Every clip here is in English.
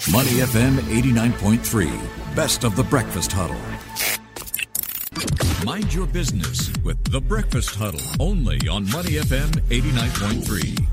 Money FM 89.3, best of the breakfast huddle. Mind your business with the breakfast huddle, only on Money FM 89.3.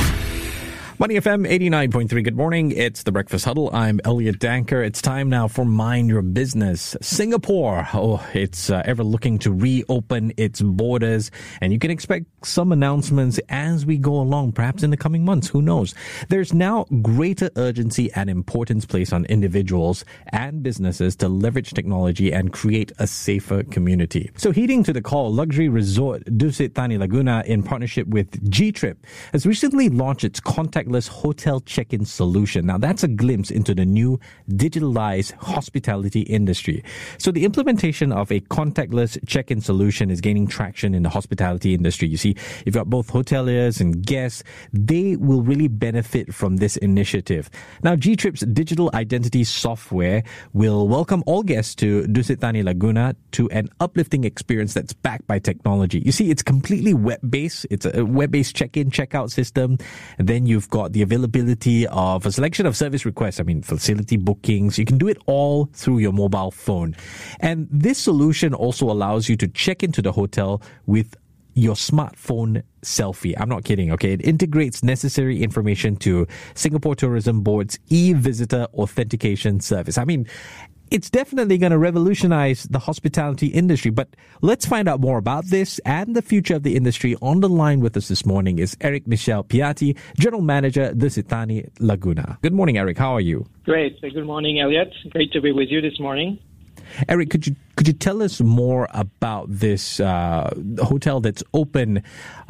Money FM 89.3. Good morning. It's the Breakfast Huddle. I'm Elliot Danker. It's time now for Mind Your Business. Singapore, it's ever looking to reopen its borders, and you can expect some announcements as we go along, perhaps in the coming months. Who knows? There's now greater urgency and importance placed on individuals and businesses to leverage technology and create a safer community. So heeding to the call, luxury resort Dusit Thani Laguna, in partnership with G-Trip, has recently launched its contactless hotel check-in solution. Now, that's a glimpse into the new digitalized hospitality industry. So the implementation of a contactless check-in solution is gaining traction in the hospitality industry. You see, you've got both hoteliers and guests. They will really benefit from this initiative. Now, G-Trip's digital identity software will welcome all guests to Dusit Thani Laguna to an uplifting experience that's backed by technology. You see, it's completely web-based. It's a web-based check-in, check-out system. And then you've got the availability of a selection of service requests. Facility bookings. You can do it all through your mobile phone. And this solution also allows you to check into the hotel with your smartphone selfie. I'm not kidding, okay? It integrates necessary information to Singapore Tourism Board's e-visitor authentication service. It's definitely going to revolutionize the hospitality industry. But let's find out more about this and the future of the industry. On the line with us this morning is Eric Michel Piatti, General Manager, Dusit Thani Laguna. Good morning, Eric. How are you? Great. Good morning, Elliot. Great to be with you this morning. Eric, could you tell us more about this hotel that's open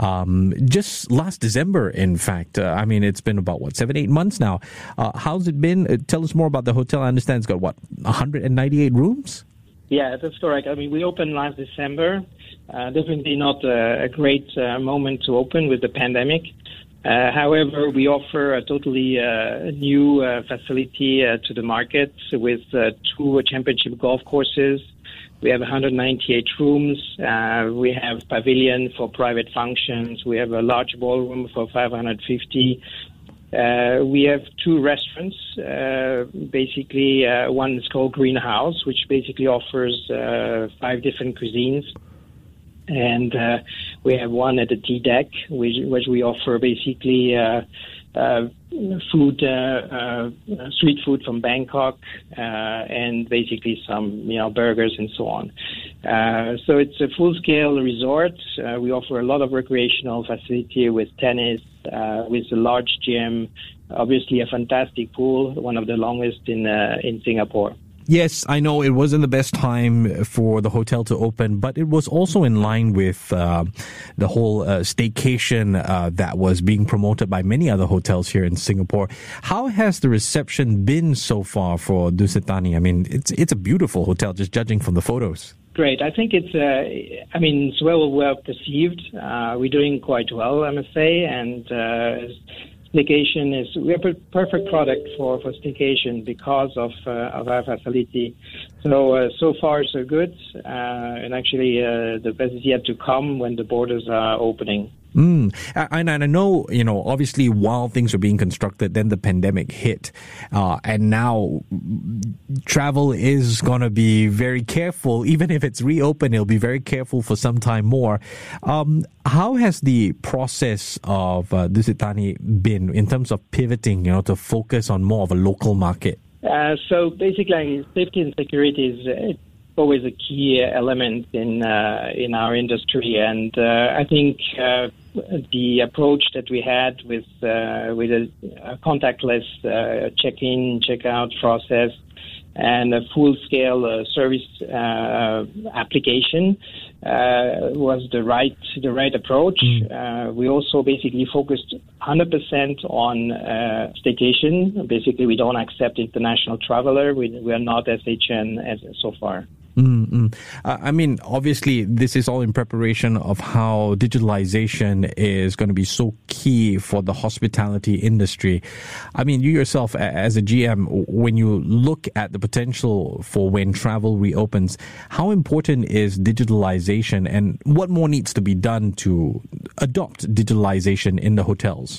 just last December, in fact? It's been about, 7-8 months now. How's it been? Tell us more about the hotel. I understand it's got, 198 rooms? Yeah, that's correct. We opened last December. Definitely not a great moment to open with the pandemic. However, we offer a totally new facility to the market with 2 championship golf courses. We have 198 rooms. We have pavilion for private functions. We have a large ballroom for 550. We have 2 restaurants. One is called Greenhouse, which basically offers 5 different cuisines. And we have one at the Tea Deck, which we offer basically street food from Bangkok, and basically some burgers and so on. So it's a full-scale resort. We offer a lot of recreational facility with tennis, with a large gym, obviously a fantastic pool, one of the longest in Singapore. Yes, I know it wasn't the best time for the hotel to open, but it was also in line with the whole staycation that was being promoted by many other hotels here in Singapore. How has the reception been so far for Dusit Thani? It's a beautiful hotel, just judging from the photos. Great. I think it's well perceived. We're doing quite well, I must say, and staycation we have a perfect product for staycation because of our facility. So far so good, and actually the best is yet to come when the borders are opening. And I know, obviously while things were being constructed, then the pandemic hit, and now travel is going to be very careful. Even if it's reopened, it'll be very careful for some time more. How has the process of Dusit Thani been in terms of pivoting, to focus on more of a local market? So basically, safety and security is always a key element in our industry, and I think the approach that we had with a contactless check-in, check-out process and a full-scale service application was the right approach. We also basically focused 100% on staycation. Basically, we don't accept international traveler. We are not SHN as so far. Obviously, this is all in preparation of how digitalization is going to be so key for the hospitality industry. You yourself, as a GM, when you look at the potential for when travel reopens, how important is digitalization, and what more needs to be done to adopt digitalization in the hotels?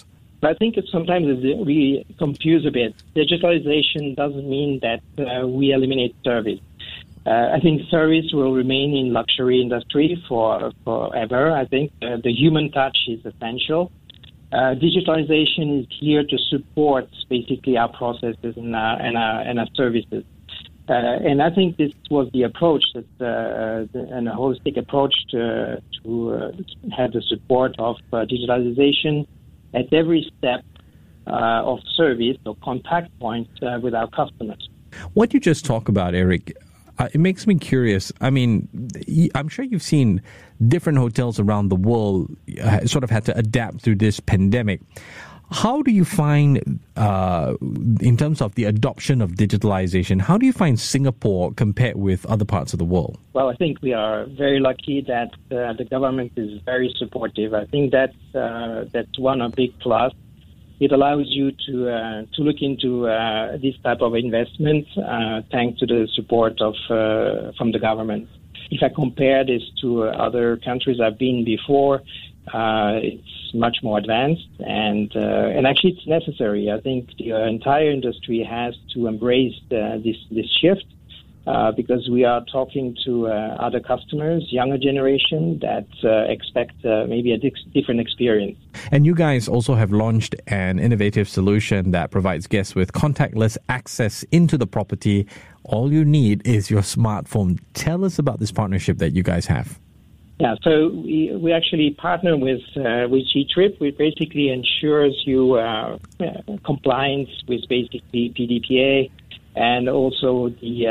But I think sometimes we confuse a bit. Digitalization doesn't mean that we eliminate service. I think service will remain in luxury industry forever. I think the human touch is essential. Digitalization is here to support basically our processes and our services. And I think this was the approach and a holistic approach to have the support of digitalization at every step of service or contact point with our customers. What you just talked about, Eric, it makes me curious. I mean, I'm sure you've seen different hotels around the world sort of had to adapt through this pandemic. How do you find, in terms of the adoption of digitalization, how do you find Singapore compared with other parts of the world? Well, I think we are very lucky that the government is very supportive. I think that's one of big plus. It allows you to look into this type of investment thanks to the support from the government. If I compare this to other countries I've been before, it's much more advanced, and actually it's necessary. I think the entire industry has to embrace this shift because we are talking to other customers, younger generation that expect maybe a different experience. And you guys also have launched an innovative solution that provides guests with contactless access into the property. All you need is your smartphone. Tell us about this partnership that you guys have. Yeah, so we actually partner with G-Trip, which basically ensures you compliance with basically PDPA and also the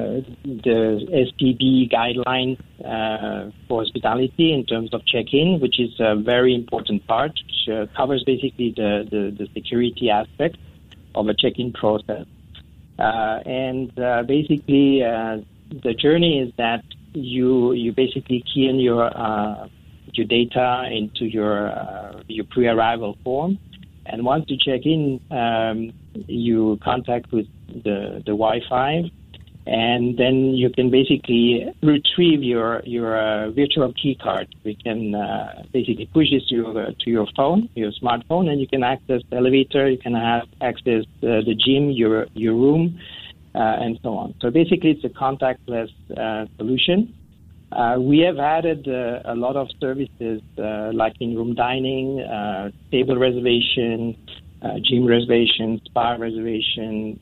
SPB guideline for hospitality in terms of check-in, which is a very important part, which covers basically the security aspect of a check-in process. And basically, the journey is that you basically key in your data into your pre-arrival form, and once you check in, you contact with the Wi-Fi, and then you can basically retrieve your virtual key card. We can basically push this to your phone, your smartphone, and you can access the elevator. You can access the gym, your room. And so on. So basically, it's a contactless solution. We have added a lot of services like in-room dining, table reservation, gym reservation, spa reservation,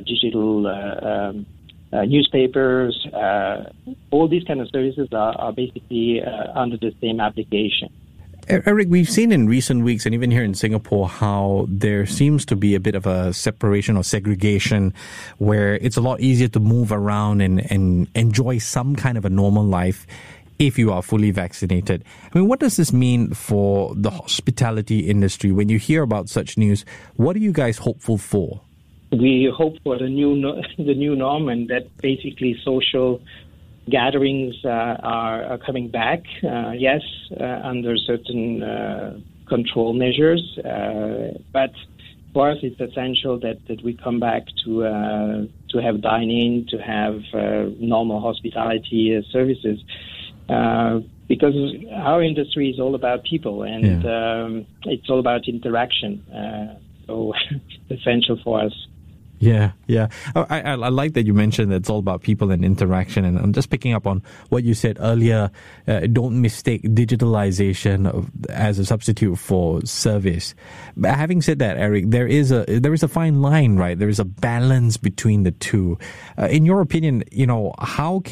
digital newspapers. All these kind of services are basically under the same application. Eric, we've seen in recent weeks, and even here in Singapore, how there seems to be a bit of a separation or segregation where it's a lot easier to move around and enjoy some kind of a normal life if you are fully vaccinated. I mean, what does this mean for the hospitality industry? When you hear about such news, what are you guys hopeful for? We hope for the new norm, and that basically social gatherings are coming back, yes, under certain control measures. But for us, it's essential that we come back to have dining, to have normal hospitality services, because our industry is all about people, and it's all about interaction. So it's essential for us. Yeah. I like that you mentioned that it's all about people and interaction. And I'm just picking up on what you said earlier. Don't mistake digitalization as a substitute for service. But having said that, Eric, there is a fine line, right? There is a balance between the two. In your opinion, how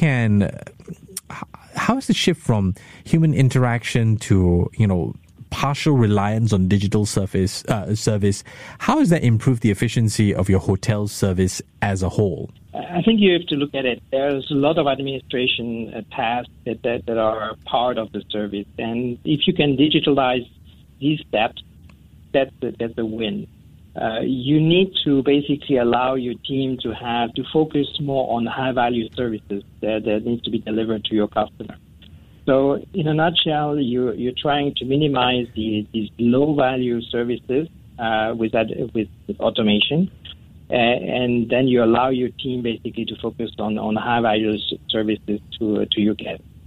is the shift from human interaction to, partial reliance on digital service, how does that improve the efficiency of your hotel service as a whole? I think you have to look at it. There's a lot of administration tasks that are part of the service, and if you can digitalize these steps, that's a win. You need to basically allow your team to focus more on high-value services that needs to be delivered to your customer. So, in a nutshell, you're trying to minimize these low-value services with automation, and then you allow your team basically to focus on high-value services to your guests.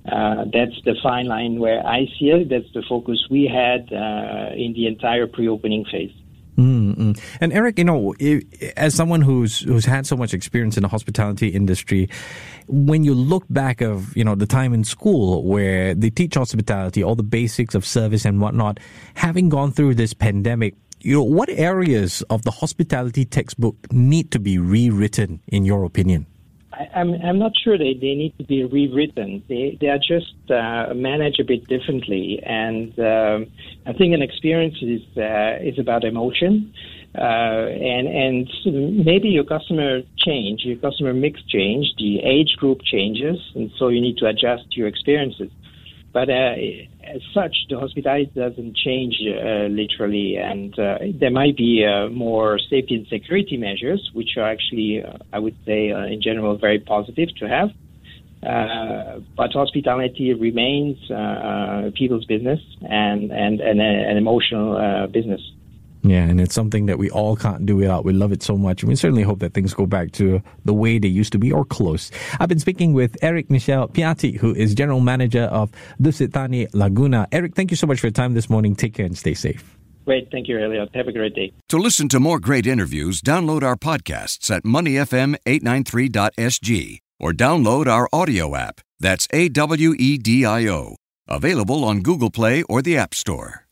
That's the fine line where I see it. That's the focus we had in the entire pre-opening phase. Mm-hmm. And Eric, as someone who's had so much experience in the hospitality industry, when you look back of the time in school where they teach hospitality, all the basics of service and whatnot, having gone through this pandemic, what areas of the hospitality textbook need to be rewritten, in your opinion? I'm not sure they need to be rewritten. They are just managed a bit differently, and I think an experience is about emotion, and maybe your customer mix change, the age group changes, and so you need to adjust your experiences. But as such, the hospitality doesn't change literally, and there might be more safety and security measures, which are actually, I would say, in general, very positive to have. But hospitality remains people's business and an emotional business. Yeah, and it's something that we all can't do without. We love it so much. And we certainly hope that things go back to the way they used to be or close. I've been speaking with Eric Michel Piatti, who is General Manager of Dusit Thani Laguna. Eric, thank you so much for your time this morning. Take care and stay safe. Great. Thank you, Elliot. Have a great day. To listen to more great interviews, download our podcasts at moneyfm893.sg or download our audio app. That's AWEDIO. Available on Google Play or the App Store.